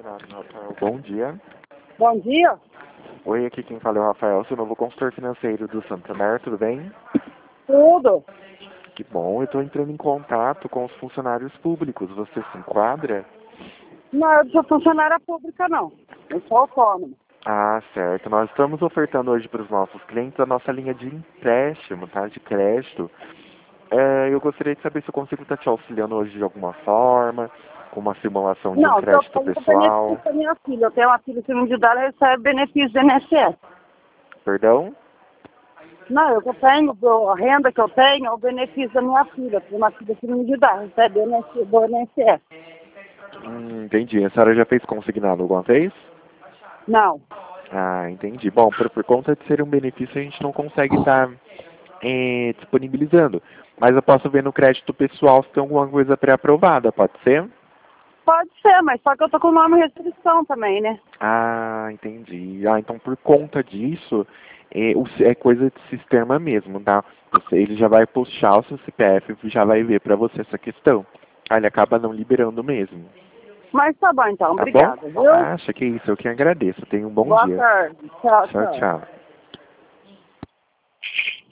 consignado no Rafael. Bom dia. Bom dia. Oi, aqui quem fala é o Rafael, seu novo consultor financeiro do Santander, tudo bem? Tudo. Que bom, eu estou entrando em contato com os funcionários públicos. Você se enquadra? Não, eu sou funcionária pública, não. Eu sou autônoma. Ah, certo. Nós estamos ofertando hoje para os nossos clientes a nossa linha de empréstimo, tá? De crédito. Eu gostaria de saber se eu consigo estar te auxiliando hoje de alguma forma, com uma simulação de um Não, eu crédito tenho pessoal. benefício da minha filha. Eu tenho uma filha segundo de idade, ela recebe benefício do INSS. Perdão? Não, eu tenho, a renda que eu tenho é o benefício da minha filha. Eu tenho uma filha segundo de idade, recebe do INSS. Entendi. A senhora já fez consignado alguma vez? Não. Ah, entendi. Bom, por conta de ser um benefício, a gente não consegue estar disponibilizando. Mas eu posso ver no crédito pessoal se tem alguma coisa pré-aprovada, pode ser? Pode ser, mas só que eu tô com nome restrição também, né? Ah, entendi. Ah, então por conta disso, é coisa de sistema mesmo, tá? Ele já vai puxar o seu CPF e já vai ver para você essa questão. Aí ele acaba não liberando mesmo. Mas tá bom então, Tá bom? obrigada, viu? Acha que é isso, eu que agradeço. Tenha um bom Boa dia. tarde. Tchau, Tchau, tchau. tchau.